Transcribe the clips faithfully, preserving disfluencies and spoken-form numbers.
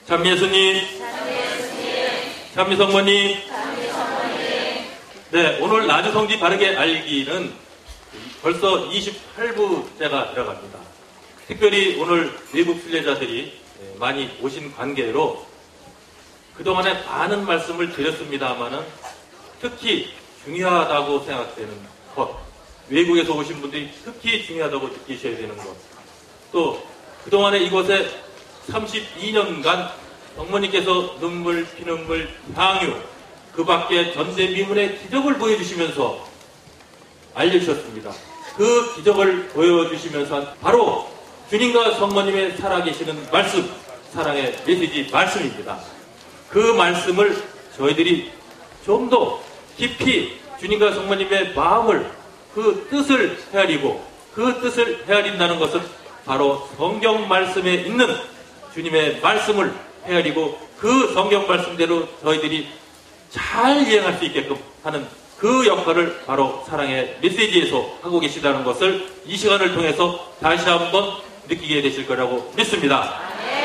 참예수님, 참미성모님, 네, 오늘 나주성지 바르게 알기는 벌써 이십팔 부째가 들어갑니다. 특별히 오늘 외국 순례자들이 많이 오신 관계로 그동안에 많은 말씀을 드렸습니다마는 특히 중요하다고 생각되는 것, 외국에서 오신 분들이 특히 중요하다고 느끼셔야 되는 것, 또 그동안에 이곳에 삼십이 년간 성모님께서 눈물, 피눈물, 향유, 그 밖에 전대미문의 기적을 보여주시면서 알려주셨습니다. 그 기적을 보여주시면서 바로 주님과 성모님의 살아계시는 말씀, 사랑의 메시지 말씀입니다. 그 말씀을 저희들이 좀 더 깊이 주님과 성모님의 마음을, 그 뜻을 헤아리고 그 뜻을 헤아린다는 것은 바로 성경 말씀에 있는 주님의 말씀을 헤아리고 그 성경 말씀대로 저희들이 잘 이행할 수 있게끔 하는 그 역할을 바로 사랑의 메시지에서 하고 계시다는 것을 이 시간을 통해서 다시 한번 느끼게 되실 거라고 믿습니다.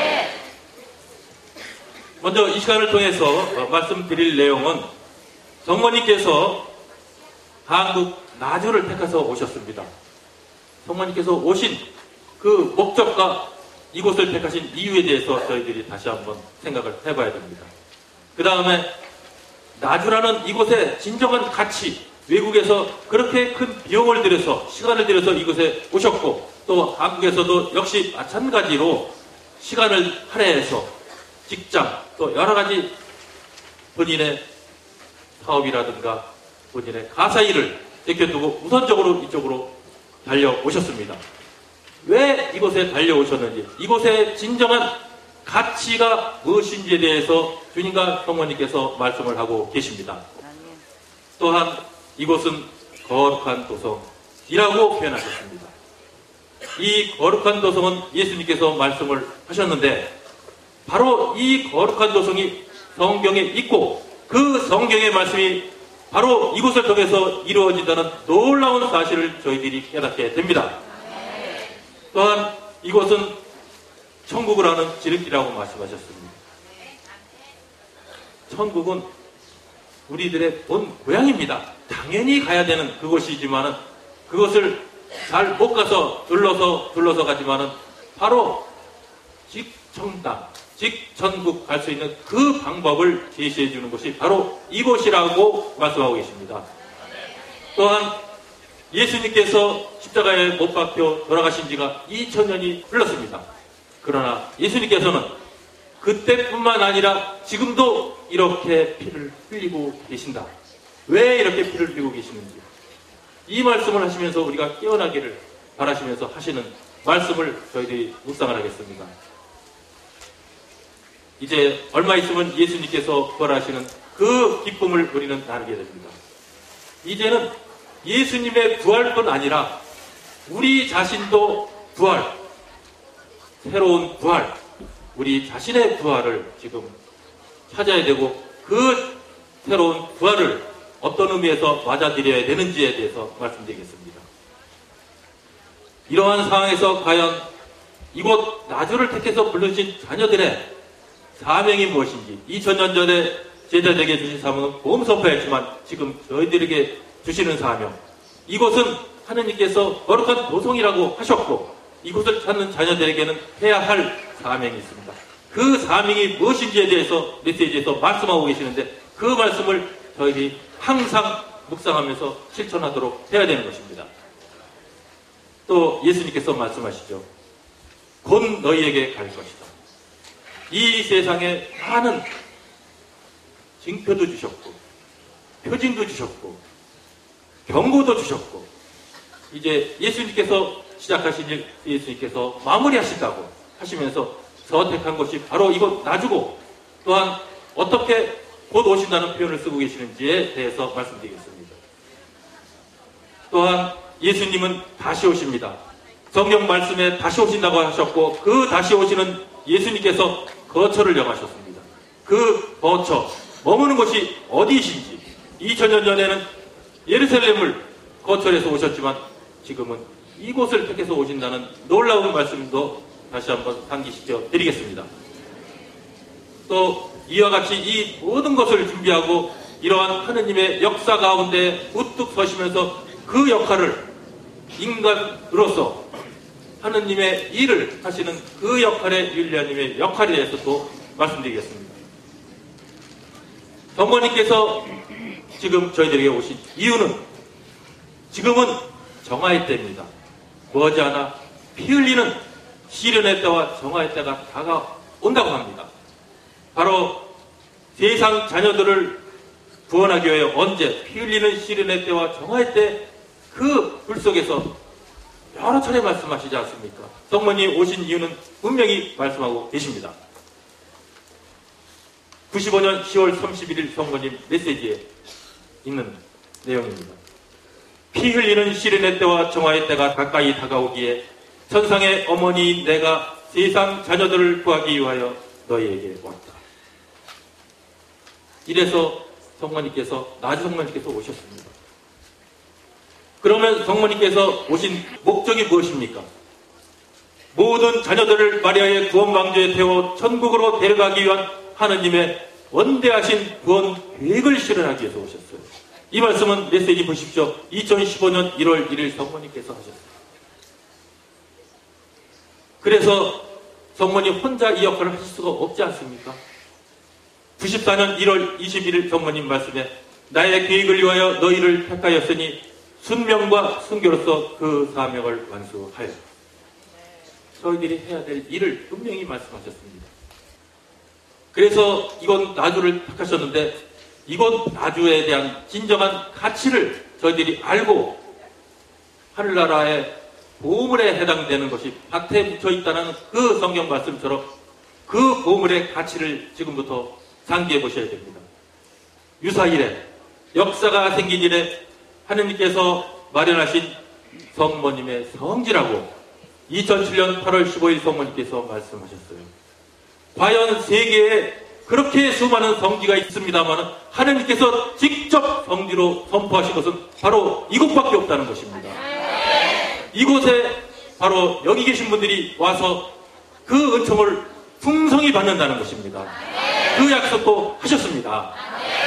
먼저 이 시간을 통해서 말씀드릴 내용은 성모님께서 한국 나주를 택해서 오셨습니다. 성모님께서 오신 그 목적과 이곳을 택하신 이유에 대해서 저희들이 다시 한번 생각을 해봐야 됩니다. 그 다음에 나주라는 이곳의 진정한 가치, 외국에서 그렇게 큰 비용을 들여서 시간을 들여서 이곳에 오셨고 또 한국에서도 역시 마찬가지로 시간을 할애해서 직장 또 여러가지 본인의 사업이라든가 본인의 가사 일을 제껴두고 우선적으로 이쪽으로 달려오셨습니다. 왜 이곳에 달려오셨는지, 이곳의 진정한 가치가 무엇인지에 대해서 주님과 성모님께서 말씀을 하고 계십니다. 또한 이곳은 거룩한 도성이라고 표현하셨습니다. 이 거룩한 도성은 예수님께서 말씀을 하셨는데 바로 이 거룩한 도성이 성경에 있고 그 성경의 말씀이 바로 이곳을 통해서 이루어진다는 놀라운 사실을 저희들이 깨닫게 됩니다. 또한 이곳은 천국을 하는 지름길이라고 말씀하셨습니다. 천국은 우리들의 본 고향입니다. 당연히 가야 되는 그곳이지만은 그것을 잘 못 가서 둘러서 둘러서 가지만은 바로 직천당, 직천국 갈 수 있는 그 방법을 제시해 주는 곳이 바로 이곳이라고 말씀하고 계십니다. 또한 예수님께서 십자가에 못 박혀 돌아가신 지가 이천 년이 흘렀습니다. 그러나 예수님께서는 그때뿐만 아니라 지금도 이렇게 피를 흘리고 계신다. 왜 이렇게 피를 흘리고 계시는지 이 말씀을 하시면서 우리가 깨어나기를 바라시면서 하시는 말씀을 저희들이 묵상을 하겠습니다. 이제 얼마 있으면 예수님께서 부활하시는 그 기쁨을 우리는 나누게 됩니다. 이제는 예수님의 부활뿐 아니라 우리 자신도 부활, 새로운 부활, 우리 자신의 부활을 지금 찾아야 되고 그 새로운 부활을 어떤 의미에서 맞아들여야 되는지에 대해서 말씀드리겠습니다. 이러한 상황에서 과연 이곳 나주를 택해서 불러주신 자녀들의 사명이 무엇인지, 이천 년 전에 제자들에게 주신 사명은 복음 선포했지만 지금 저희들에게 주시는 사명, 이곳은 하느님께서 거룩한 도성이라고 하셨고 이곳을 찾는 자녀들에게는 해야 할 사명이 있습니다. 그 사명이 무엇인지에 대해서 메시지에서 말씀하고 계시는데 그 말씀을 저희들이 항상 묵상하면서 실천하도록 해야 되는 것입니다. 또 예수님께서 말씀하시죠. 곧 너희에게 갈 것이다. 이 세상에 많은 징표도 주셨고 표징도 주셨고 경고도 주셨고 이제 예수님께서 시작하신 일 예수님께서 마무리하신다고 하시면서 선택한 것이 바로 이곳 나주고 또한 어떻게 곧 오신다는 표현을 쓰고 계시는지에 대해서 말씀드리겠습니다. 또한 예수님은 다시 오십니다. 성경 말씀에 다시 오신다고 하셨고 그 다시 오시는 예수님께서 거처를 정하셨습니다. 그 거처, 머무는 곳이 어디이신지 이천 년 전에는 예루살렘을 거처에서 오셨지만 지금은 이곳을 택해서 오신다는 놀라운 말씀도 다시 한번 상기시켜 드리겠습니다. 또 이와 같이 이 모든 것을 준비하고 이러한 하느님의 역사 가운데 우뚝 서시면서 그 역할을 인간으로서 하느님의 일을 하시는 그 역할의 율리아님의 역할에 대해서 또 말씀드리겠습니다. 성모님께서 지금 저희들에게 오신 이유는 지금은 정화의 때입니다. 머지않아 피 흘리는 시련의 때와 정화의 때가 다가온다고 합니다. 바로 세상 자녀들을 구원하기 위하여 언제 피 흘리는 시련의 때와 정화의 때 그 불 속에서 여러 차례 말씀하시지 않습니까? 성모님 오신 이유는 분명히 말씀하고 계십니다. 구십오 년 시월 삼십일일 성모님 메시지에 있는 내용입니다. 피 흘리는 시련의 때와 정화의 때가 가까이 다가오기에 천상의 어머니 내가 세상 자녀들을 구하기 위하여 너희에게 왔다. 이래서 성모님께서 나주 성모님께서 오셨습니다. 그러면 성모님께서 오신 목적이 무엇입니까? 모든 자녀들을 마리아의 구원 방주에 태워 천국으로 데려가기 위한 하느님의 원대하신 구원 계획을 실현하기 위해서 오셨어요. 이 말씀은 메시지 보십시오. 이천십오 년 일월 일일 성모님께서 하셨어요. 그래서 성모님 혼자 이 역할을 하실 수가 없지 않습니까? 구십사 년 일월 이십일일 성모님 말씀에 나의 계획을 위하여 너희를 택하였으니 순명과 순교로서 그 사명을 완수하여 저희들이 해야 될 일을 분명히 말씀하셨습니다. 그래서 이곳 나주를 택하셨는데 이곳 나주에 대한 진정한 가치를 저희들이 알고 하늘나라의 보물에 해당되는 것이 밭에 묻혀있다는 그 성경 말씀처럼 그 보물의 가치를 지금부터 상기해 보셔야 됩니다. 유사일에 역사가 생긴 일에 하느님께서 마련하신 성모님의 성지라고 이천칠 년 팔월 십오일 성모님께서 말씀하셨어요. 과연 세계에 그렇게 수많은 성지가 있습니다만 하느님께서 직접 성지로 선포하신 것은 바로 이곳밖에 없다는 것입니다. 이곳에 바로 여기 계신 분들이 와서 그 은총을 풍성히 받는다는 것입니다. 그 약속도 하셨습니다.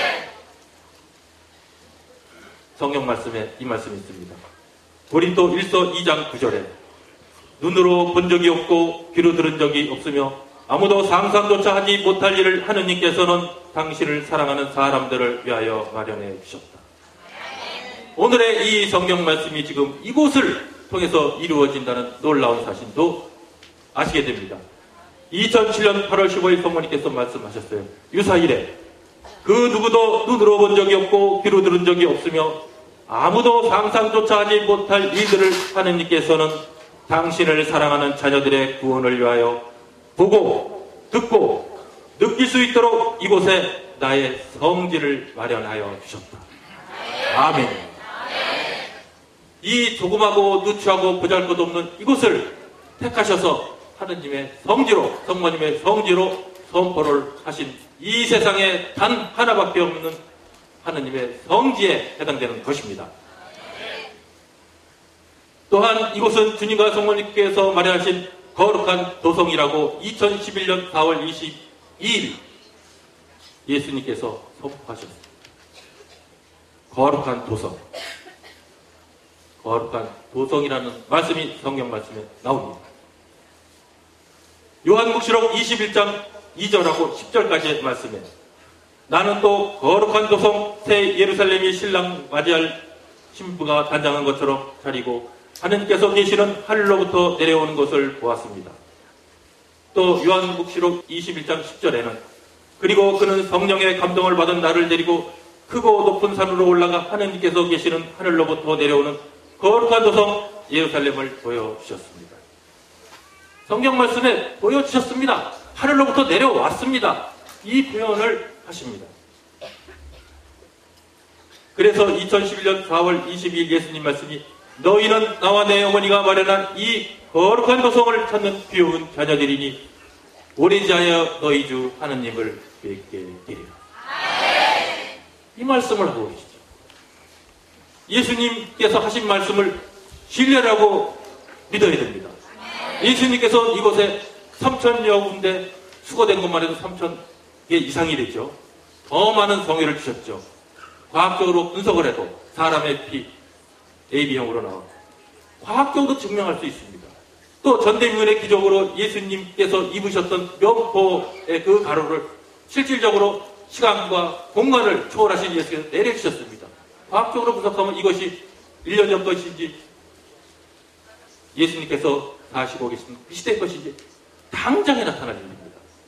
성경 말씀에 이 말씀이 있습니다. 고린도 일서 이장 구절에 눈으로 본 적이 없고 귀로 들은 적이 없으며 아무도 상상조차 하지 못할 일을 하느님께서는 당신을 사랑하는 사람들을 위하여 마련해 주셨다. 오늘의 이 성경 말씀이 지금 이곳을 통해서 이루어진다는 놀라운 사실도 아시게 됩니다. 이천칠 년 팔월 십오일 성모님께서 말씀하셨어요. 유사일에 그 누구도 눈으로 본 적이 없고 귀로 들은 적이 없으며 아무도 상상조차 하지 못할 일들을 하느님께서는 당신을 사랑하는 자녀들의 구원을 위하여 보고 듣고 느낄 수 있도록 이곳에 나의 성지를 마련하여 주셨다. 아멘. 이 조그마고 누추하고 보잘것없는 이곳을 택하셔서 하느님의 성지로, 성모님의 성지로 선포를 하신 이 세상에 단 하나밖에 없는 하느님의 성지에 해당되는 것입니다. 또한 이곳은 주님과 성모님께서 마련하신 거룩한 도성이라고 이천십일 년 사월 이십이일 예수님께서 선포하셨습니다. 거룩한 도성. 거룩한 도성이라는 말씀이 성경 말씀에 나옵니다. 요한복음록 이십일 장 이 절하고 십 절까지의 말씀에 나는 또 거룩한 도성 새 예루살렘이 신랑 맞이할 신부가 단장한 것처럼 차리고 하느님께서 계시는 하늘로부터 내려오는 것을 보았습니다. 또 요한복음록 이십일 장 십 절에는 그리고 그는 성령의 감동을 받은 나를 데리고 크고 높은 산으로 올라가 하느님께서 계시는 하늘로부터 내려오는 거룩한 도성 예루살렘을 보여주셨습니다. 성경 말씀에 보여주셨습니다. 하늘로부터 내려왔습니다. 이 표현을 하십니다. 그래서 이천십일 년 사월 이십이일 예수님 말씀이 너희는 나와 내 어머니가 마련한 이 거룩한 도성을 찾는 귀여운 자녀들이니 오래지하여 너희 주 하느님을 뵙게 되리라. 이 말씀을 하고 계시죠. 예수님께서 하신 말씀을 신뢰라고 믿어야 됩니다. 예수님께서 이곳에 삼천여 군데 수거된 것만 해도 삼천 이게 이상이 되죠. 더 많은 성회를 주셨죠. 과학적으로 분석을 해도 사람의 피 에이비형으로 나와 과학적으로 증명할 수 있습니다. 또 전대미문의 기적으로 예수님께서 입으셨던 면포의 그 가루를 실질적으로 시간과 공간을 초월하신 예수께서 내려주셨습니다. 과학적으로 분석하면 이것이 일 년 전 것인지 예수님께서 사시고 계신 그 시대의 것인지 당장에 나타날 일입니다.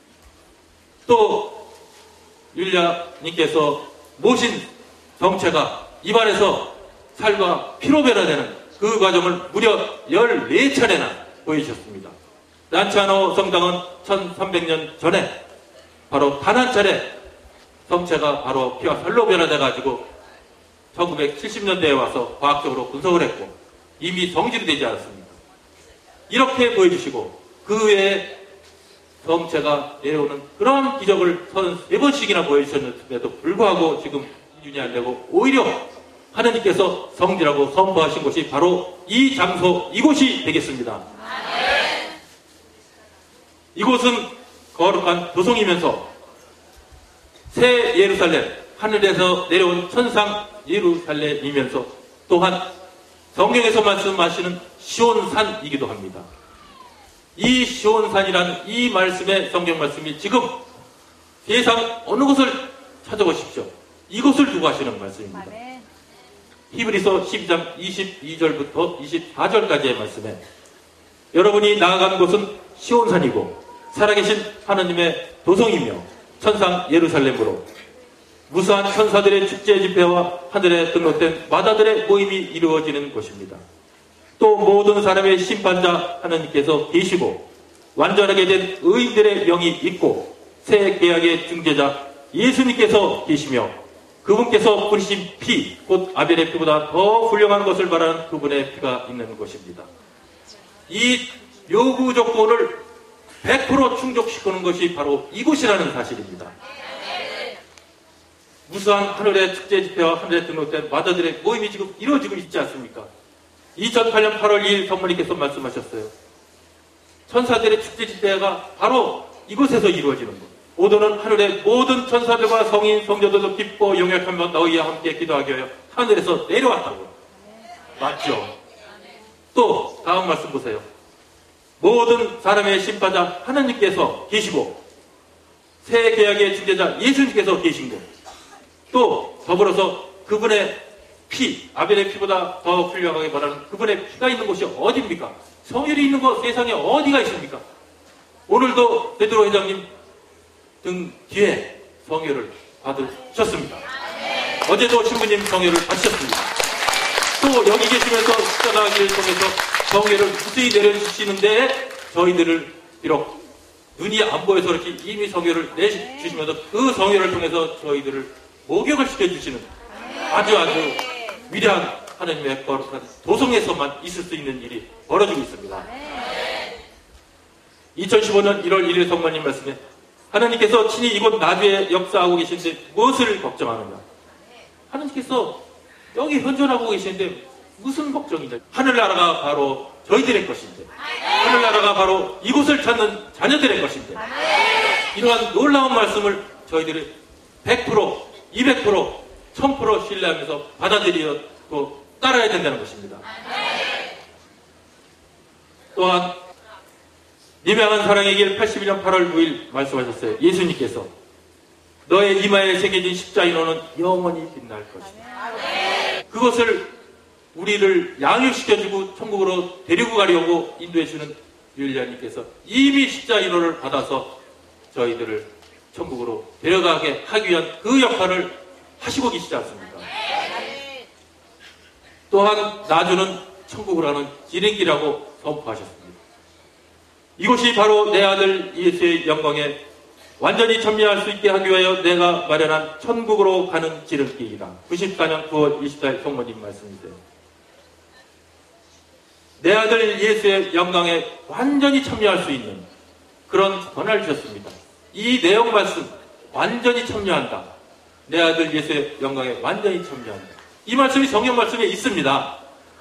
또 율리아님께서 모신 정체가 입안에서 살과 피로 변화되는 그 과정을 무려 열네 차례나 보여주셨습니다. 란치아노 성당은 천삼백 년 전에 바로 단 한 차례 성체가 바로 피와 살로 변화돼가지고 천구백칠십 년대에 와서 과학적으로 분석을 했고 이미 성질이 되지 않았습니다. 이렇게 보여주시고 그 외에 성체가 내려오는 그런 기적을 서른세 번씩이나 보여주셨는데도 불구하고 지금 기준이 안 되고 오히려 하느님께서 성지라고 선포하신 곳이 바로 이 장소, 이곳이 되겠습니다. 이곳은 거룩한 도성이면서 새 예루살렘, 하늘에서 내려온 천상 예루살렘이면서 또한 성경에서 말씀하시는 시온산이기도 합니다. 이 시온산이라는 이 말씀의 성경 말씀이 지금 세상 어느 곳을 찾아보십시오. 이곳을 두고 하시는 말씀입니다. 히브리서 십이 장 이십이 절부터 이십사 절까지의 말씀에 여러분이 나아간 곳은 시온산이고 살아계신 하느님의 도성이며 천상 예루살렘으로 무수한 천사들의 축제 집회와 하늘에 등록된 마다들의 모임이 이루어지는 곳입니다. 또 모든 사람의 심판자 하느님께서 계시고 완전하게 된 의인들의 영이 있고 새 계약의 중재자 예수님께서 계시며 그분께서 뿌리신 피, 곧 아벨의 피보다 더 훌륭한 것을 말하는 그분의 피가 있는 곳입니다. 이 요구 조건을 백 퍼센트 충족시키는 것이 바로 이곳이라는 사실입니다. 무수한 하늘의 축제 집회와 하늘에 등록된 마다들의 모임이 지금 이루어지고 있지 않습니까? 이천팔 년 팔월 이일 성모님께서 말씀하셨어요. 천사들의 축제 집회가 바로 이곳에서 이루어지는 것. 오도는 하늘의 모든 천사들과 성인, 성녀들도 기뻐 용역하며 너희와 함께 기도하게 하여 하늘에서 내려왔다고. 맞죠? 또 다음 말씀 보세요. 모든 사람의 심판자 하나님께서 계시고 새 계약의 중재자 예수님께서 계신 것. 또 더불어서 그분의 피, 아벨의 피보다 더 훌륭하게 말하는 그분의 피가 있는 곳이 어디입니까? 성혈이 있는 곳 세상에 어디가 있습니까? 오늘도 베드로 회장님 등 뒤에 성혈을 받으셨습니다. 어제도 신부님 성혈을 받으셨습니다. 또 여기 계시면서 십자가를 통해서 성혈을 무수히 내려주시는데 저희들을 비록 눈이 안 보여서 그렇게 이미 성혈을 내주시면서 그 성혈을 통해서 저희들을 목욕을 시켜주시는 아주 아주 위대한 하나님의 거룩한 도성에서만 있을 수 있는 일이 벌어지고 있습니다. 이천십오 년 일월 일일 성모님 말씀에 하나님께서 친히 이곳 나주에 역사하고 계신데 무엇을 걱정하느냐? 하나님께서 여기 현존하고 계시는데 무슨 걱정이냐? 하늘나라가 바로 저희들의 것인데 하늘나라가 바로 이곳을 찾는 자녀들의 것인데 이러한 놀라운 말씀을 저희들이 백 퍼센트, 이백 퍼센트, 천 퍼센트 신뢰하면서 받아들이고 따라야 된다는 것입니다. 또한 미명한 사랑의 길 팔십일 년 팔월 구일 말씀하셨어요. 예수님께서 너의 이마에 새겨진 십자인호는 영원히 빛날 것이다. 그것을 우리를 양육시켜주고 천국으로 데리고 가려고 인도해주는 율리아님께서 이미 십자인호를 받아서 저희들을 천국으로 데려가게 하기 위한 그 역할을 하시고 계시지 않습니까? 또한 나주는 천국으로 가는 지름길이라고 선포하셨습니다. 이곳이 바로 내 아들 예수의 영광에 완전히 참여할 수 있게 하기 위하여 내가 마련한 천국으로 가는 지름길이다. 구십사 년 구월 이십사일 성모님 말씀이세요. 내 아들 예수의 영광에 완전히 참여할 수 있는 그런 권한을 주셨습니다. 이 내용 말씀 완전히 참여한다. 내 아들 예수의 영광에 완전히 참여한다. 이 말씀이 성경 말씀에 있습니다.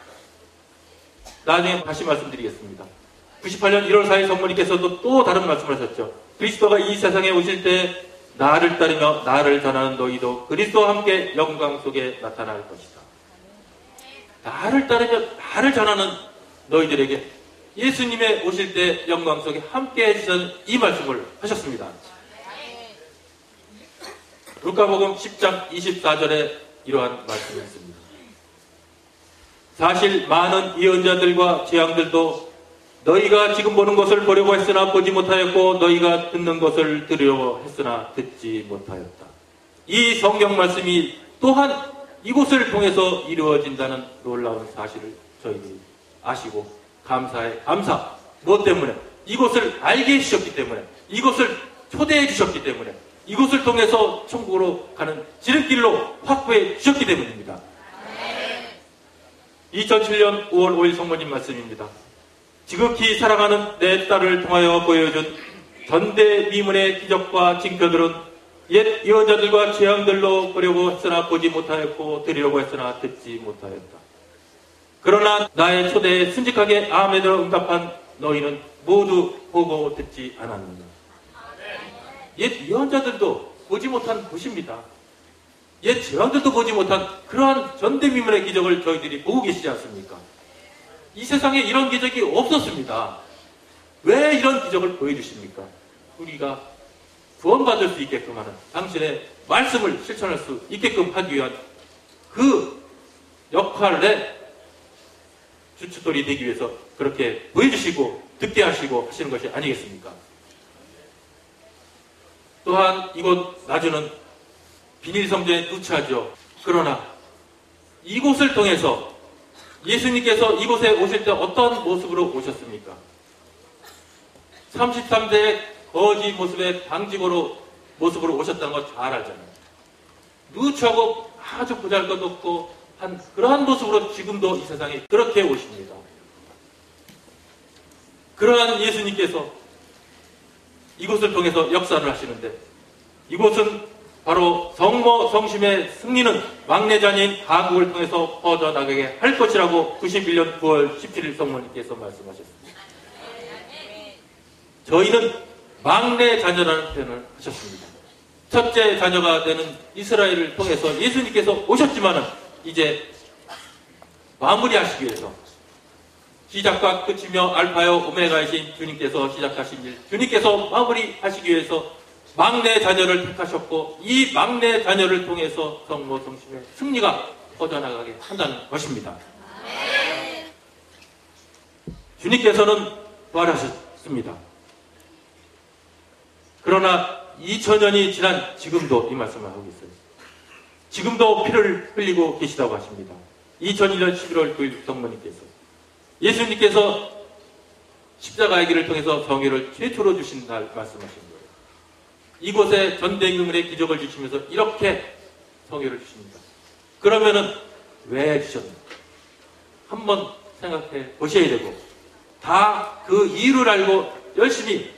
나중에 다시 말씀드리겠습니다. 구십팔 년 일월 사일 성모님께서도 또 다른 말씀을 하셨죠. 그리스도가 이 세상에 오실 때 나를 따르며 나를 전하는 너희도 그리스도와 함께 영광 속에 나타날 것이다. 나를 따르며 나를 전하는 너희들에게 예수님의 오실 때 영광 속에 함께 해주신 이 말씀을 하셨습니다. 루카복음 십 장 이십사 절에 이러한 말씀이 있습니다. 사실 많은 예언자들과 재앙들도 너희가 지금 보는 것을 보려고 했으나 보지 못하였고 너희가 듣는 것을 들으려고 했으나 듣지 못하였다. 이 성경 말씀이 또한 이곳을 통해서 이루어진다는 놀라운 사실을 저희들이 아시고 감사해 감사. 무엇 때문에? 이곳을 알게 해주셨기 때문에, 이곳을 초대해 주셨기 때문에, 이곳을 통해서 천국으로 가는 지름길로 확보해 주셨기 때문입니다. 이천칠 년 오월 오일 성모님 말씀입니다. 지극히 사랑하는 내 딸을 통하여 보여준 전대미문의 기적과 징표들은 옛 예언자들과 재앙들로 보려고 했으나 보지 못하였고 들으려고 했으나 듣지 못하였다. 그러나 나의 초대에 순직하게 아멘으로 응답한 너희는 모두 보고 듣지 않았느냐. 옛 예언자들도 보지 못한 것입니다. 옛 재앙들도 보지 못한 그러한 전대미문의 기적을 저희들이 보고 계시지 않습니까? 이 세상에 이런 기적이 없었습니다. 왜 이런 기적을 보여주십니까? 우리가 구원받을 수 있게끔 하는 당신의 말씀을 실천할 수 있게끔 하기 위한 그 역할에 주춧돌이 되기 위해서 그렇게 보여주시고 듣게 하시고 하시는 것이 아니겠습니까? 또한 이곳 나주는 비닐성전에 누차하죠. 그러나 이곳을 통해서 예수님께서 이곳에 오실 때 어떤 모습으로 오셨습니까? 삼십삼 세의 거지 모습의 방직으로 모습으로 오셨다는 거 잘 알잖아요. 누추하고 아주 보잘것없고 한 그러한 모습으로 지금도 이 세상에 그렇게 오십니다. 그러한 예수님께서 이곳을 통해서 역사를 하시는데, 이곳은 바로 성모 성심의 승리는 막내 자녀인 한국을 통해서 퍼져나가게 할 것이라고 구십일 년 구월 십칠일 성모님께서 말씀하셨습니다. 저희는 막내 자녀라는 표현을 하셨습니다. 첫째 자녀가 되는 이스라엘을 통해서 예수님께서 오셨지만은 이제 마무리하시기 위해서 시작과 끝이며 알파요 오메가이신 주님께서 시작하신 일, 주님께서 마무리하시기 위해서 막내 자녀를 택하셨고, 이 막내 자녀를 통해서 성모 성심의 승리가 퍼져나가게 한다는 것입니다. 주님께서는 부활하셨습니다. 그러나 이천 년이 지난 지금도 이 말씀을 하고 있어요. 지금도 피를 흘리고 계시다고 하십니다. 이천일 년 십일월 구일 성모님께서 예수님께서 십자가의 길을 통해서 성회를 최초로 주신 날 말씀하신 거예요. 이곳에 전대미문의 기적을 주시면서 이렇게 성회를 주십니다. 그러면은 왜 주셨나? 한번 생각해 보셔야 되고, 다 그 이유를 알고 열심히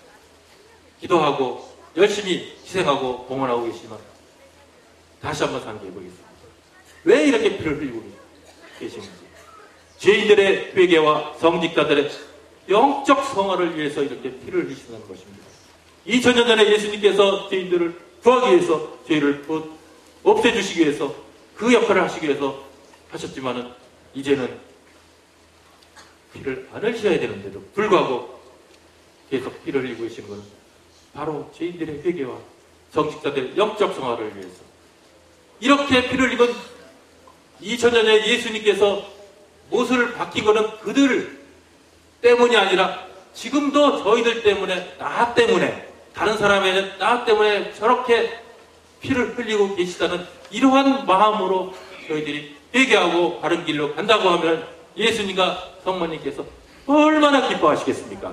기도하고 열심히 희생하고 봉헌하고 계시면 다시 한번 상기해 보겠습니다. 왜 이렇게 피를 흘리고 계시는지. 죄인들의 회개와 성직자들의 영적 성화를 위해서 이렇게 피를 흘리시는 것입니다. 이천 년 전에 예수님께서 죄인들을 구하기 위해서, 죄를 없애주시기 위해서 그 역할을 하시기 위해서 하셨지만은 이제는 피를 안 흘리셔야 되는데도 불구하고 계속 피를 흘리고 계시는 것은 바로 죄인들의 회개와 성직자들의 영적 성화를 위해서. 이렇게 피를 흘리건 이천 년 전에 예수님께서 못을 박힌 것은 그들 때문이 아니라 지금도 저희들 때문에, 나 때문에, 다른 사람의 나 때문에 저렇게 피를 흘리고 계시다는 이러한 마음으로 저희들이 회개하고 바른 길로 간다고 하면 예수님과 성모님께서 얼마나 기뻐하시겠습니까?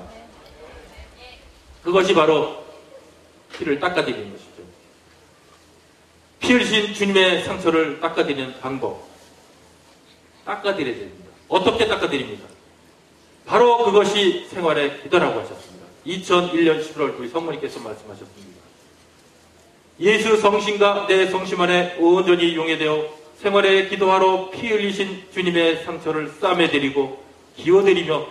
그것이 바로 피를 닦아드리는 것이죠. 피 흘리신 주님의 상처를 닦아드리는 방법, 닦아드려야 됩니다. 어떻게 닦아드립니까? 바로 그것이 생활의 기도라고 하셨습니다. 이천일 년 십일월 구일 성모님께서 말씀하셨습니다. 예수 성심과 내 성심 안에 온전히 용해되어 생활의 기도하러 피 흘리신 주님의 상처를 싸매드리고 기워드리며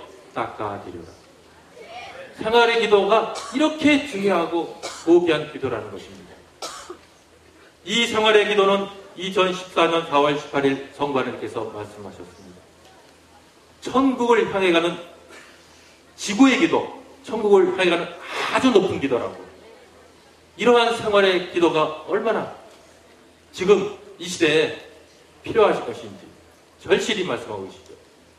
닦아드려라. 생활의 기도가 이렇게 중요하고 고귀한 기도라는 것입니다. 이 생활의 기도는 이천십사 년 사월 십팔일 성관님께서 말씀하셨습니다. 천국을 향해 가는 지구의 기도, 천국을 향해 가는 아주 높은 기도라고. 이러한 생활의 기도가 얼마나 지금 이 시대에 필요하실 것인지 절실히 말씀하고 계시죠.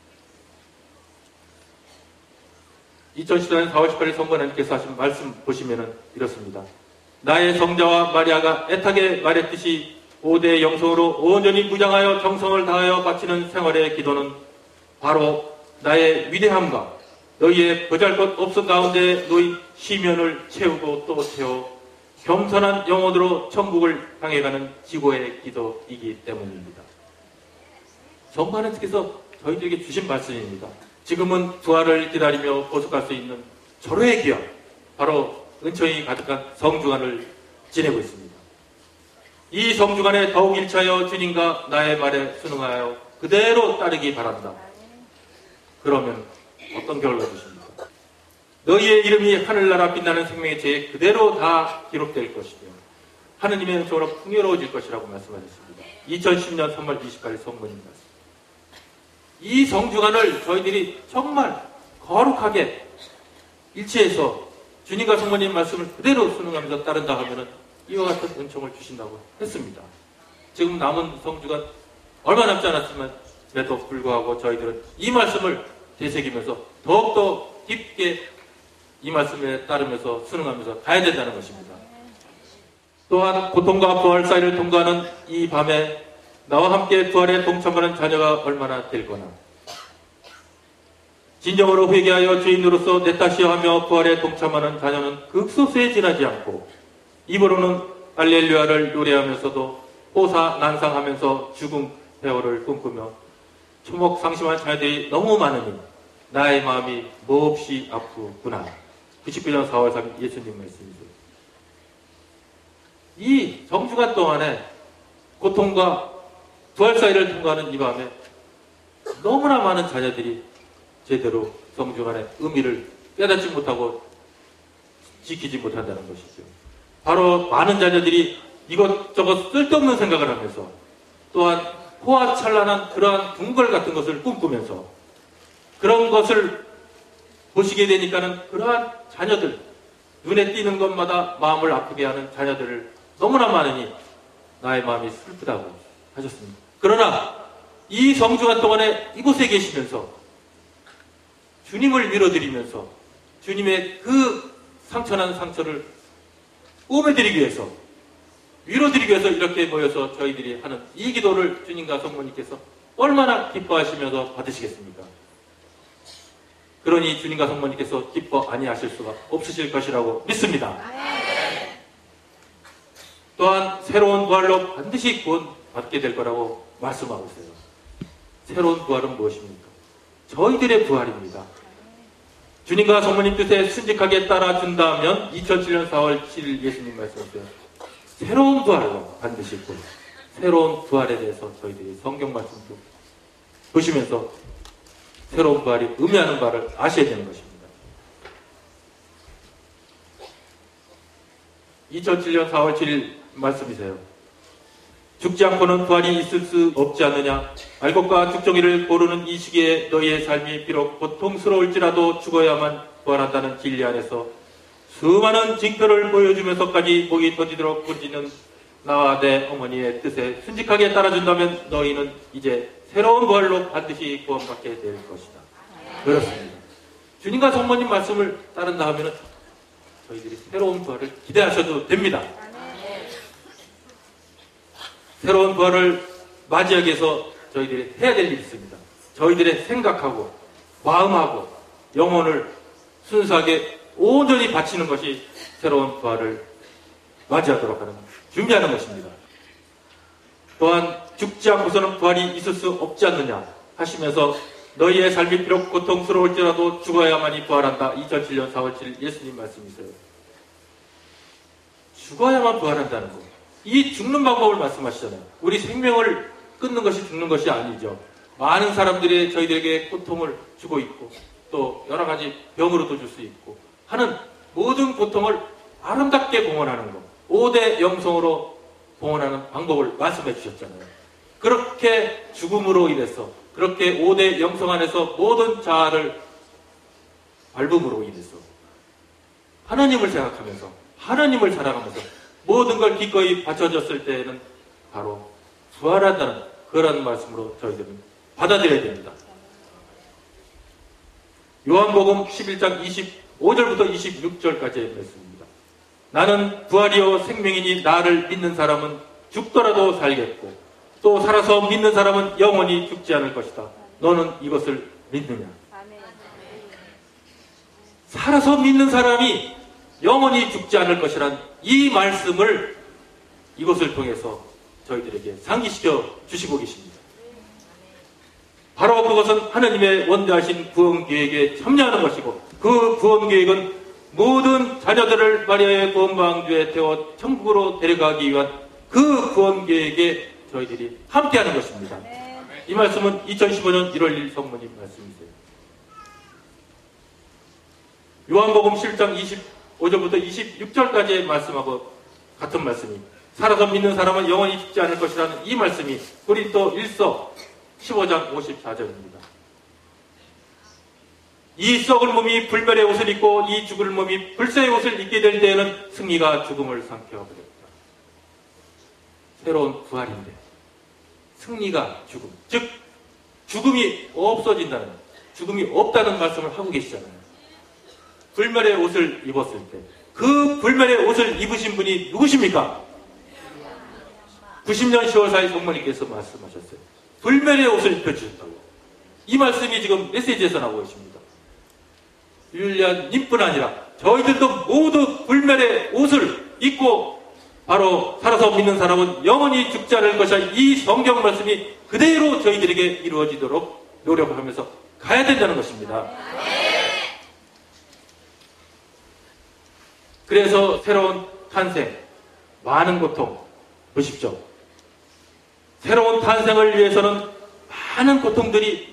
이천십사 년 사월 십팔일 성관님께서 하신 말씀 보시면은 이렇습니다. 나의 성자와 마리아가 애타게 말했듯이 오대의 영성으로 온전히 무장하여 정성을 다하여 바치는 생활의 기도는 바로 나의 위대함과 너희의 보잘것 없음 가운데 놓인 시면을 채우고 또 채워 겸손한 영혼으로 천국을 향해 가는 지고의 기도이기 때문입니다. 성관님께서 저희들에게 주신 말씀입니다. 지금은 부활을 기다리며 보석할 수 있는 절호의 기회, 바로 은총이 가득한 성주간을 지내고 있습니다. 이 성주간에 더욱 일차여 주님과 나의 말에 순응하여 그대로 따르기 바란다. 그러면 어떤 결과 주십니까? 너희의 이름이 하늘나라 빛나는 생명의 죄에 그대로 다 기록될 것이며 하느님의 은총으로 풍요로워질 것이라고 말씀하셨습니다. 이천십 년 삼월 이십팔일 성모님 말씀. 이 성주간을 저희들이 정말 거룩하게 일치해서 주님과 성모님 말씀을 그대로 순응하면서 따른다 하면은 이와 같은 은총을 주신다고 했습니다. 지금 남은 성주간 얼마 남지 않았음에도 불구하고 저희들은 이 말씀을 되새기면서 더욱더 깊게 이 말씀에 따르면서 순응하면서 가야 된다는 것입니다. 또한 고통과 부활 사이를 통과하는 이 밤에 나와 함께 부활에 동참하는 자녀가 얼마나 될 거나 진정으로 회개하여 죄인으로서 내 탓이여 하며 부활에 동참하는 자녀는 극소수에 지나지 않고 입으로는 할렐루야를 노래하면서도 호사 난상하면서 죽음 배월을 꿈꾸며 초목상심한 자녀들이 너무 많으니 나의 마음이 몹시 아프구나. 구십구 년 사월 삼일 예수님 말씀이세요. 이 정주간 동안에 고통과 부활 사이를 통과하는 이 밤에 너무나 많은 자녀들이 제대로 성주간의 의미를 깨닫지 못하고 지키지 못한다는 것이죠. 바로 많은 자녀들이 이것저것 쓸데없는 생각을 하면서 또한 호화찬란한 그러한 궁궐 같은 것을 꿈꾸면서 그런 것을 보시게 되니까는 그러한 자녀들, 눈에 띄는 것마다 마음을 아프게 하는 자녀들을 너무나 많으니 나의 마음이 슬프다고 하셨습니다. 그러나 이 성주간 동안에 이곳에 계시면서 주님을 밀어드리면서 주님의 그 상처난 상처를 꿰매드리기 위해서 위로드리기 위해서 이렇게 모여서 저희들이 하는 이 기도를 주님과 성모님께서 얼마나 기뻐하시면서 받으시겠습니까? 그러니 주님과 성모님께서 기뻐 아니하실 수가 없으실 것이라고 믿습니다. 또한 새로운 부활로 반드시 구원 받게 될 거라고 말씀하고 있어요. 새로운 부활은 무엇입니까? 저희들의 부활입니다. 주님과 성모님 뜻에 순직하게 따라준다면 이천칠 년 사월 칠일 예수님 말씀하세요. 새로운 부활로 반드시 구원. 새로운 부활에 대해서 저희들이 성경 말씀도 보시면서 새로운 부활이 의미하는 바를 아셔야 되는 것입니다. 이천칠 년 사월 칠일 말씀이세요. 죽지 않고는 부활이 있을 수 없지 않느냐. 알곡과 죽정이를 고르는 이 시기에 너희의 삶이 비록 고통스러울지라도 죽어야만 부활한다는 진리 안에서 수많은 징표를 보여주면서까지 목이 터지도록 부르짖는 나와 내 어머니의 뜻에 순직하게 따라준다면 너희는 이제 새로운 부활로 반드시 구원받게 될 것이다. 그렇습니다. 주님과 성모님 말씀을 따른다 하면 저희들이 새로운 부활을 기대하셔도 됩니다. 새로운 부활을 맞이하기 위해서 저희들이 해야 될 일이 있습니다. 저희들의 생각하고 마음하고 영혼을 순수하게 온전히 바치는 것이 새로운 부활을 맞이하도록 하는 준비하는 것입니다. 또한 죽지 않고서는 부활이 있을 수 없지 않느냐 하시면서 너희의 삶이 비록 고통스러울지라도 죽어야만이 부활한다. 이천칠 년 사월 칠일 예수님 말씀이세요. 죽어야만 부활한다는 것. 이 죽는 방법을 말씀하시잖아요. 우리 생명을 끊는 것이 죽는 것이 아니죠. 많은 사람들이 저희들에게 고통을 주고 있고 또 여러 가지 병으로도 줄 수 있고 하는 모든 고통을 아름답게 봉헌하는 것. 오대 영성으로 봉헌하는 방법을 말씀해 주셨잖아요. 그렇게 죽음으로 인해서, 그렇게 오 대 영성 안에서 모든 자아를 밟음으로 인해서 하나님을 생각하면서 하나님을 사랑하면서 모든 걸 기꺼이 바쳐줬을 때에는 바로 부활한다는 그런 말씀으로 저희들은 받아들여야 됩니다. 요한복음 십일 장 이십오 절부터 이십육 절까지의 말씀입니다. 나는 부활이요 생명이니 나를 믿는 사람은 죽더라도 살겠고 또 살아서 믿는 사람은 영원히 죽지 않을 것이다. 너는 이것을 믿느냐? 살아서 믿는 사람이 영원히 죽지 않을 것이란 이 말씀을 이것을 통해서 저희들에게 상기시켜 주시고 계십니다. 바로 그것은 하나님의 원대하신 구원 계획에 참여하는 것이고 그 구원 계획은 모든 자녀들을 마리아의 구원방주에 태워 천국으로 데려가기 위한 그 구원 계획에 저희들이 함께하는 것입니다. 이 말씀은 이천십오 년 일월 일 일 성모님 말씀이세요. 요한복음 십일 장 이십오 절부터 이십육 절까지의 말씀하고 같은 말씀이 살아서 믿는 사람은 영원히 죽지 않을 것이라는 이 말씀이 고린도 일서 십오 장 오십사 절입니다. 이 썩을 몸이 불멸의 옷을 입고 이 죽을 몸이 불새의 옷을 입게 될 때에는 승리가 죽음을 삼켜버렸다. 새로운 부활인데 승리가 죽음, 즉 죽음이 없어진다는, 죽음이 없다는 말씀을 하고 계시잖아요. 불멸의 옷을 입었을 때 그 불멸의 옷을 입으신 분이 누구십니까? 구십 년 시월 사 일 성모님께서 말씀하셨어요. 불멸의 옷을 입혀주셨다고. 이 말씀이 지금 메시지에서 나오고 있습니다. 율리안님뿐 아니라 저희들도 모두 불멸의 옷을 입고 바로 살아서 믿는 사람은 영원히 죽지 않을 것이야. 이 성경 말씀이 그대로 저희들에게 이루어지도록 노력을 하면서 가야 된다는 것입니다. 그래서 새로운 탄생, 많은 고통 보십시오. 새로운 탄생을 위해서는 많은 고통들이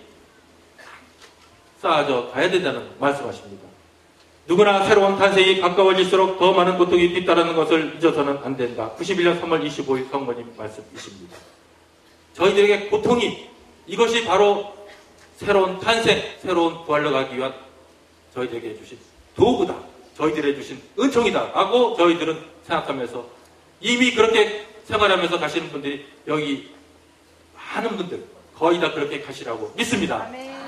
쌓아져 가야 된다는 말씀하십니다. 누구나 새로운 탄생이 가까워질수록 더 많은 고통이 뒤따르는 것을 잊어서는 안 된다. 구십일 년 삼월 이십오 일 성모님 말씀이십니다. 저희들에게 고통이, 이것이 바로 새로운 탄생, 새로운 부활로 가기 위한 저희들에게 주신 도구다. 저희들에게 주신 은총이다 라고 저희들은 생각하면서 이미 그렇게 생활하면서 가시는 분들이 여기 많은 분들 거의 다 그렇게 가시라고 믿습니다.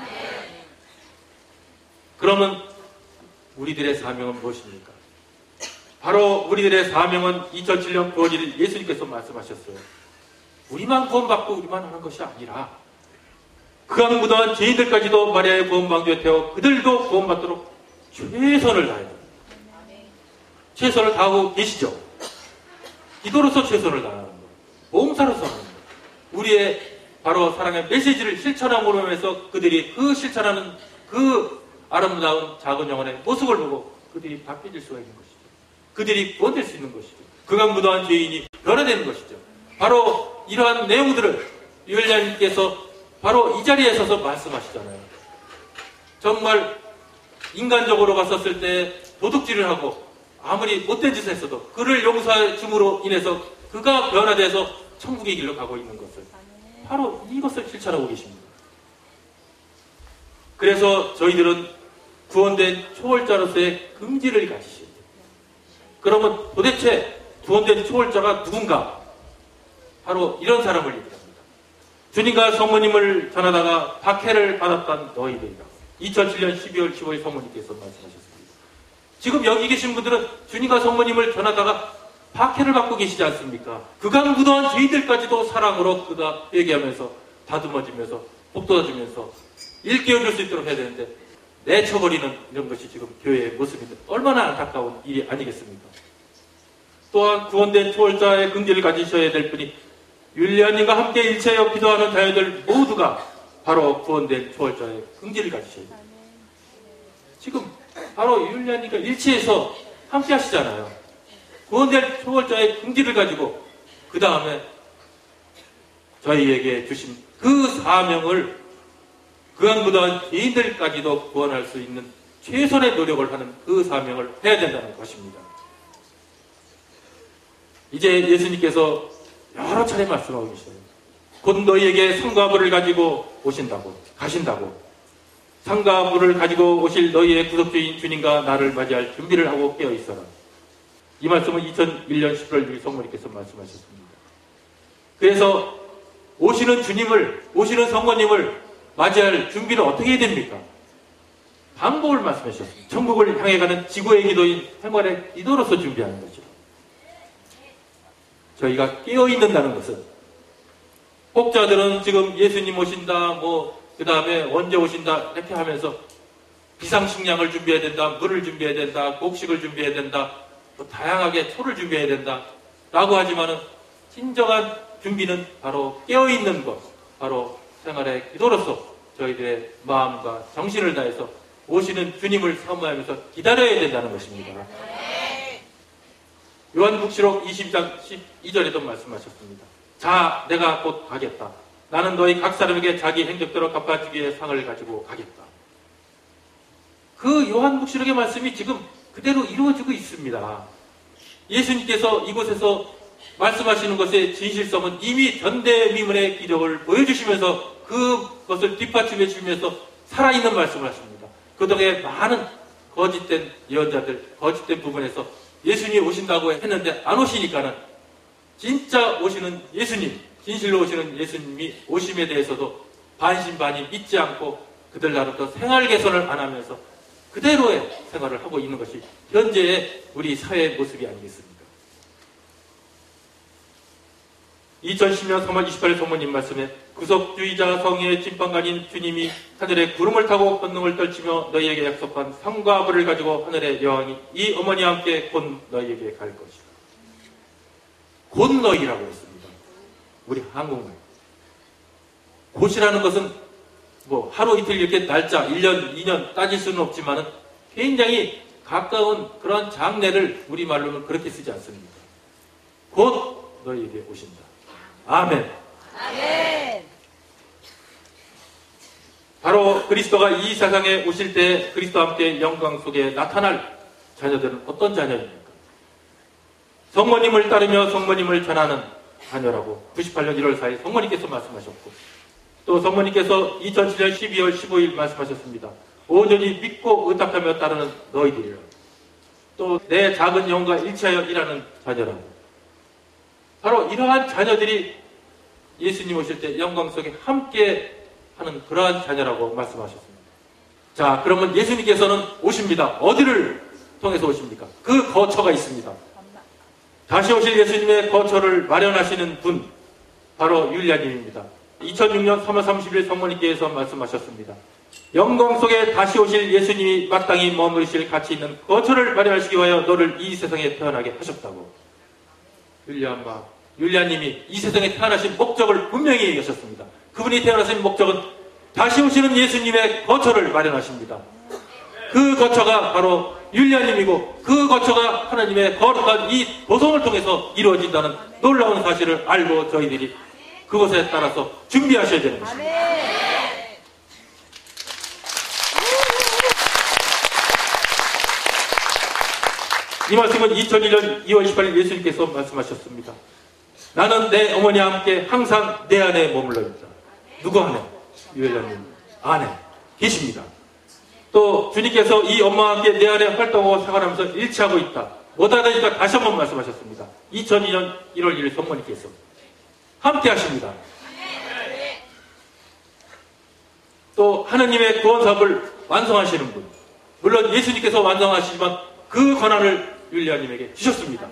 그러면 우리들의 사명은 무엇입니까? 바로 우리들의 사명은 이천칠 년 구월 일 일 예수님께서 말씀하셨어요. 우리만 구원받고 우리만 하는 것이 아니라 그강무도한 죄인들까지도 마리아의 구원방주에 태워 그들도 구원받도록 최선을 다해야 됩니다. 최선을 다하고 계시죠? 기도로서 최선을 다하는 것, 봉사로서 하는 것, 우리의 바로 사랑의 메시지를 실천함으로 해서 그들이 그 실천하는 그 아름다운 작은 영혼의 모습을 보고 그들이 바뀌어질 수가 있는 것이죠. 그들이 구원될 수 있는 것이죠. 그강무도한 죄인이 변화되는 것이죠. 바로 이러한 내용들을 유엘자님께서 바로 이 자리에 서서 말씀하시잖아요. 정말 인간적으로 봤었을 때 도둑질을 하고 아무리 못된 짓을 했어도 그를 용서해 줌으로 인해서 그가 변화돼서 천국의 길로 가고 있는 것을 바로 이것을 실천하고 계십니다. 그래서 저희들은 구원된 초월자로서의 긍지를 가지셔야 돼요. 그러면 도대체 구원된 초월자가 누군가? 바로 이런 사람을 얘기합니다. 주님과 성모님을 전하다가 박해를 받았던 너희들이다. 이천칠 년 십이월 십오일 성모님께서 말씀하셨습니다. 지금 여기 계신 분들은 주님과 성모님을 전하다가 박해를 받고 계시지 않습니까? 그강무도한 죄인들까지도 사랑으로 그가 얘기하면서 다듬어주면서 복돋아주면서 일깨워줄 수 있도록 해야 되는데 내쳐버리는 이런 것이 지금 교회의 모습인데 얼마나 안타까운 일이 아니겠습니까? 또한 구원된 초월자의 긍지를 가지셔야 될 분이 율리안님과 함께 일체여 기도하는 자녀들 모두가 바로 구원된 초월자의 긍지를 가지셔야 돼요. 지금 바로 율리안님과 일체에서 함께 하시잖아요. 구원된 초월자의 긍지를 가지고 그 다음에 저희에게 주신 그 사명을 그강무도한 죄인들까지도 구원할 수 있는 최선의 노력을 하는 그 사명을 해야 된다는 것입니다. 이제 예수님께서 여러 차례 말씀하고 계셔요. 곧 너희에게 상과 불을 가지고 오신다고, 가신다고. 상과 불을 가지고 오실 너희의 구속주인 주님과 나를 맞이할 준비를 하고 깨어 있어라. 이 말씀은 이천일 년 십일월 육 일 성모님께서 말씀하셨습니다. 그래서 오시는 주님을, 오시는 성모님을 맞이할 준비를 어떻게 해야 됩니까? 방법을 말씀하셨습니다. 천국을 향해 가는 지구의 기도인 생활의 기도로서 준비하는 거죠. 저희가 깨어있는다는 것은, 혹자들은 지금 예수님 오신다, 뭐, 그 다음에 언제 오신다, 이렇게 하면서 비상식량을 준비해야 된다, 물을 준비해야 된다, 곡식을 준비해야 된다, 또 다양하게 초를 준비해야 된다, 라고 하지만은, 진정한 준비는 바로 깨어있는 것, 바로 생활의 기도로서 저희들의 마음과 정신을 다해서 오시는 주님을 사모하면서 기다려야 된다는 것입니다. 요한복음록 이십 장 십이 절에도 말씀하셨습니다. 자, 내가 곧 가겠다. 나는 너희 각 사람에게 자기 행적대로 갚아주기에 상을 가지고 가겠다. 그 요한복음록의 말씀이 지금 그대로 이루어지고 있습니다. 예수님께서 이곳에서 말씀하시는 것의 진실성은 이미 전대미문의 기적을 보여주시면서 그것을 뒷받침해 주시면서 살아있는 말씀을 하십니다. 그동안에 많은 거짓된 예언자들, 거짓된 부분에서 예수님이 오신다고 했는데 안 오시니까는 진짜 오시는 예수님, 진실로 오시는 예수님이 오심에 대해서도 반신반의 믿지 않고 그들 나름대로 생활 개선을 안 하면서 그대로의 생활을 하고 있는 것이 현재의 우리 사회의 모습이 아니겠습니까? 이천십 년 삼월 이십팔 일 성모님 말씀에 구속주의자 성의 찐빵간인 주님이 하늘에 구름을 타고 권능을 떨치며 너희에게 약속한 상과 불을 가지고 하늘의 여왕이 이 어머니와 함께 곧 너희에게 갈 것이다. 곧 너희라고 했습니다. 우리 한국말. 곧이라는 것은 뭐 하루 이틀 이렇게 날짜 일 년, 이 년 따질 수는 없지만은 굉장히 가까운 그런 장래를 우리말로는 그렇게 쓰지 않습니다. 곧 너희에게 오신다. 아멘. 아멘. 바로 그리스도가 이 세상에 오실 때 그리스도와 함께 영광 속에 나타날 자녀들은 어떤 자녀입니까? 성모님을 따르며 성모님을 전하는 자녀라고 구십팔 년 일월 사일 성모님께서 말씀하셨고, 또 성모님께서 이천칠 년 십이월 십오일 말씀하셨습니다. 온전히 믿고 의탁하며 따르는 너희들이라. 또 내 작은 영과 일치하여 일하는 자녀라고. 바로 이러한 자녀들이 예수님 오실 때 영광 속에 함께 하는 그러한 자녀라고 말씀하셨습니다. 자, 그러면 예수님께서는 오십니다. 어디를 통해서 오십니까? 그 거처가 있습니다. 다시 오실 예수님의 거처를 마련하시는 분, 바로 율리아님입니다. 이천육 년 삼월 삼십일 성모님께서 말씀하셨습니다. 영광 속에 다시 오실 예수님이 마땅히 머무르실 가치 있는 거처를 마련하시기 위하여 너를 이 세상에 태어나게 하셨다고. 율리아마 율리아님이 이 세상에 태어나신 목적을 분명히 얘기하셨습니다. 그분이 태어나신 목적은 다시 오시는 예수님의 거처를 마련하십니다. 그 거처가 바로 율리아님이고 그 거처가 하나님의 거룩한 이 도성을 통해서 이루어진다는 놀라운 사실을 알고 저희들이 그것에 따라서 준비하셔야 되는 것입니다. 이 말씀은 이천일 년 이월 십팔 일 예수님께서 말씀하셨습니다. 나는 내 어머니와 함께 항상 내 안에 머물러 있다. 누구 안에? 율리아님 안에 계십니다. 또 주님께서 이 엄마와 함께 내 안에 활동하고 생활하면서 일치하고 있다. 못하다니까 다시 한번 말씀하셨습니다. 이천이 년 일월 일일 성모님께서 함께 하십니다. 또 하나님의 구원 사업을 완성하시는 분, 물론 예수님께서 완성하시지만 그 권한을 율리아님에게 주셨습니다.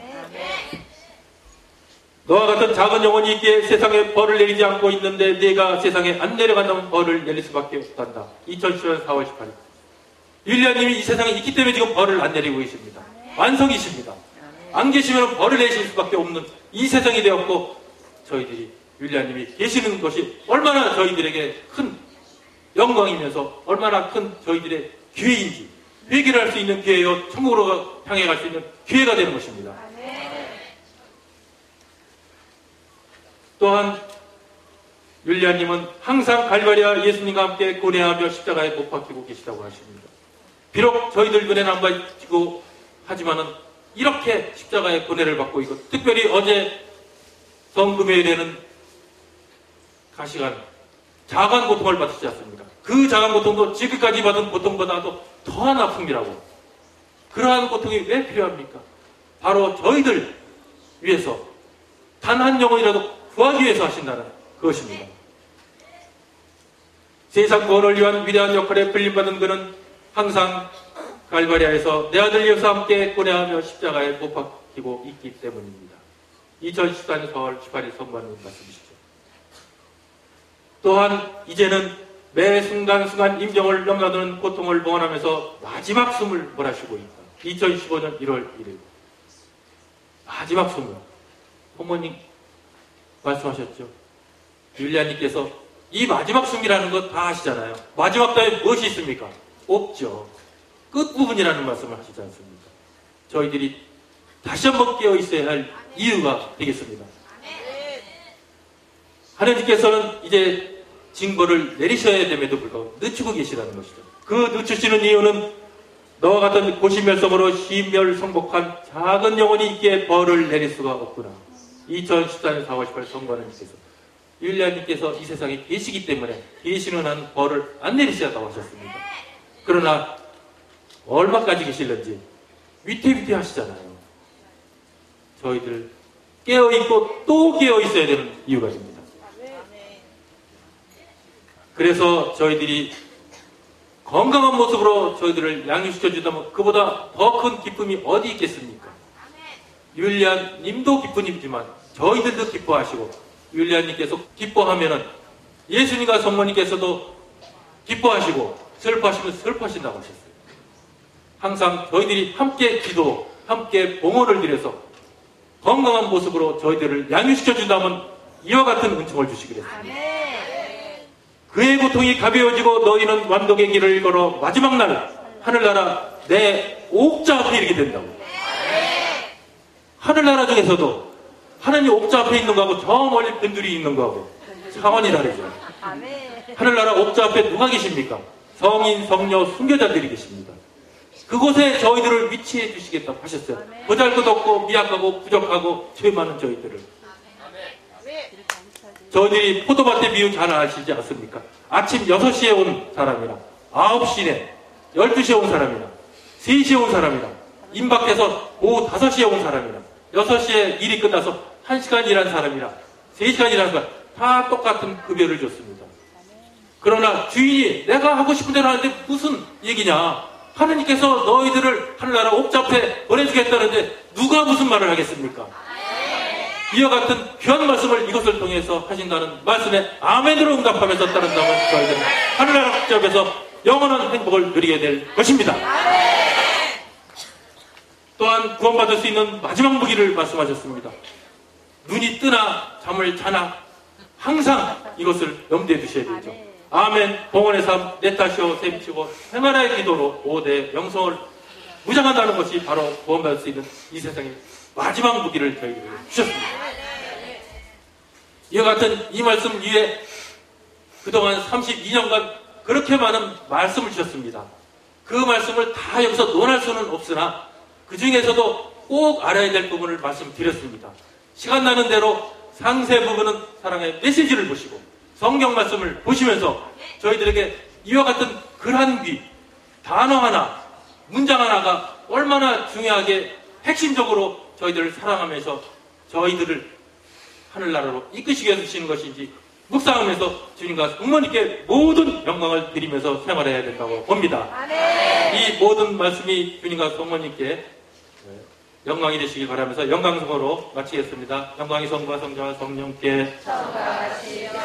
너와 같은 작은 영혼이 있기에 세상에 벌을 내리지 않고 있는데 네가 세상에 안 내려간다면 벌을 내릴 수밖에 없단다. 이천십 년 사월 십팔 일 율리아님이 이 세상에 있기 때문에 지금 벌을 안 내리고 계십니다. 완성이십니다. 안 계시면 벌을 내실 수밖에 없는 이 세상이 되었고, 저희들이 율리아님이 계시는 것이 얼마나 저희들에게 큰 영광이면서 얼마나 큰 저희들의 기회인지, 회개를 할 수 있는 기회요, 천국으로 향해 갈 수 있는 기회가 되는 것입니다. 또한 율리아님은 항상 갈바리아 예수님과 함께 고뇌하며 십자가에 못 박히고 계시다고 하십니다. 비록 저희들 눈에는 안 보이고 하지만은 이렇게 십자가의 고뇌를 받고 있고, 특별히 어제 성금요일에는 가시간, 자간 고통을 받으시지 않습니까? 그 자간 고통도 지금까지 받은 고통보다도 더한 아픔이라고. 그러한 고통이 왜 필요합니까? 바로 저희들 위해서 단 한 영혼이라도 구하기 위해서 하신다는 그것입니다. 세상 구원을 위한 위대한 역할에 불림받은 그는 항상 갈바리아에서 내 아들 예수 함께 고뇌하며 십자가에 못 박히고 있기 때문입니다. 이천십사 년 사월 십팔 일 선고하는 말씀이시죠. 또한 이제는 매 순간순간 임종을 넘나드는 고통을 봉헌하면서 마지막 숨을 몰아쉬고 있다. 이천십오 년 일월 일일 마지막 숨을 부모님 말씀하셨죠. 율리아님께서 이 마지막 숨이라는 거 다 아시잖아요. 마지막 다음에 무엇이 있습니까? 없죠. 끝부분이라는 말씀을 하시지 않습니까? 저희들이 다시 한번 깨어 있어야 할 이유가 되겠습니다. 하느님께서는 이제 징벌을 내리셔야 됨에도 불구하고 늦추고 계시다는 것이죠. 그 늦추시는 이유는 너와 같은 고시멸성으로 시멸성복한 작은 영혼이 있기에 벌을 내릴 수가 없구나. 이천십사 년 사월 십팔 일 성관원님께서 율리아님께서 이 세상에 계시기 때문에 계시는 한 벌을 안 내리시다고 하셨습니다. 그러나 얼마까지 계실는지 위태위태 하시잖아요. 저희들 깨어있고 또 깨어있어야 되는 이유가 됩니다. 그래서 저희들이 건강한 모습으로 저희들을 양육시켜준다면 그보다 더 큰 기쁨이 어디 있겠습니까? 율리안 님도 기쁨이지만 저희들도 기뻐하시고 율리안님께서 기뻐하면은 예수님과 성모님께서도 기뻐하시고 슬퍼하시면 슬퍼하신다고 하셨어요. 항상 저희들이 함께 기도, 함께 봉헌을 드려서 건강한 모습으로 저희들을 양육시켜준다면 이와 같은 은총을 주시기로 했습니다. 그의 고통이 가벼워지고 너희는 완독의 길을 걸어 마지막 날 하늘나라 내 옥자 앞에 이르게 된다고. 하늘나라 중에서도 하나님 옥자 앞에 있는 거하고 저 멀리 변두리 있는 거하고 차원이 다르죠. 하늘나라 옥자 앞에 누가 계십니까? 성인, 성녀, 순교자들이 계십니다. 그곳에 저희들을 위치해 주시겠다고 하셨어요. 보잘것없고 미약하고 부족하고 죄 많은 저희들을. 저희들이 포도밭의 비유 잘 아시지 않습니까? 아침 여섯 시에 온 사람이랑 아홉 시에 열두 시에 온 사람이랑 세 시에 온 사람이랑 임박해서 오후 다섯 시에 온 사람이랑 여섯 시에 일이 끝나서 한 시간 일한 사람이랑 세 시간 일한 사람 다 똑같은 급여를 줬습니다. 그러나 주인이 내가 하고 싶은 대로 하는데 무슨 얘기냐? 하느님께서 너희들을 하늘나라 옥자 앞에 보내주겠다는데 누가 무슨 말을 하겠습니까? 이와 같은 귀한 말씀을 이것을 통해서 하신다는 말씀에 아멘으로 응답하면서 따른다면 저희들은 하늘나라 옥자 앞에서 영원한 행복을 누리게 될 것입니다. 또한 구원받을 수 있는 마지막 무기를 말씀하셨습니다. 눈이 뜨나 잠을 자나 항상 이것을 염두에 두셔야 되죠. 아멘, 봉헌의 삶, 내 탓이요, 셈치고 생활의 기도로 오대 영성을 무장한다는 것이 바로 구원받을 수 있는 이 세상의 마지막 무기를 저희에게 주셨습니다. 이와 같은 이 말씀 위에 그동안 삼십이 년간 그렇게 많은 말씀을 주셨습니다. 그 말씀을 다 여기서 논할 수는 없으나 그 중에서도 꼭 알아야 될 부분을 말씀드렸습니다. 시간 나는 대로 상세 부분은 사랑의 메시지를 보시고 성경 말씀을 보시면서 저희들에게 이와 같은 글 한 귀, 단어 하나, 문장 하나가 얼마나 중요하게 핵심적으로 저희들을 사랑하면서 저희들을 하늘나라로 이끄시게 해주시는 것인지 묵상하면서 주님과 성모님께 모든 영광을 드리면서 생활해야 된다고 봅니다. 이 모든 말씀이 주님과 성모님께 영광이 되시길 바라면서 영광성으로 마치겠습니다. 영광이 성부와 성자와 성령께